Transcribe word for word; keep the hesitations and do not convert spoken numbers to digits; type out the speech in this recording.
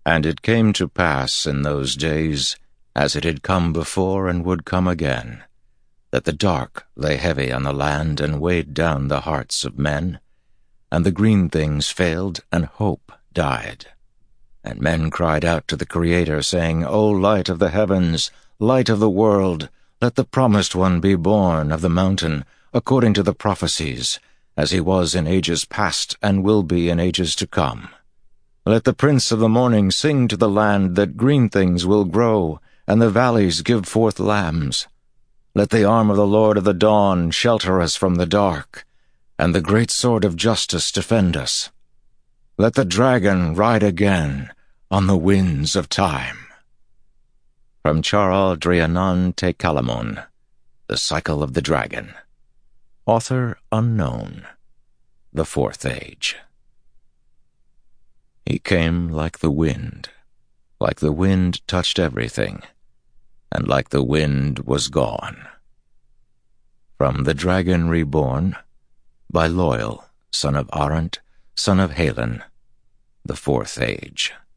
And it came to pass in those days, as it had come before and would come again, that the dark lay heavy on the land and weighed down the hearts of men, and the green things failed, and hope died. And men cried out to the Creator, saying, O light of the heavens, light of the world, let the promised one be born of the mountain, according to the prophecies, as he was in ages past and will be in ages to come. Let the Prince of the morning sing to the land that green things will grow, and the valleys give forth lambs. Let the arm of the Lord of the dawn shelter us from the dark, and the great sword of justice defend us. Let the dragon ride again on the winds of time. From Chara Drianan Te Kalamon, The Cycle of the Dragon. Author unknown. The Fourth Age. He came like the wind. Like the wind touched everything, and like the wind was gone. From The Dragon Reborn, by Loyal, son of Arendt, son of Halen, The Fourth Age.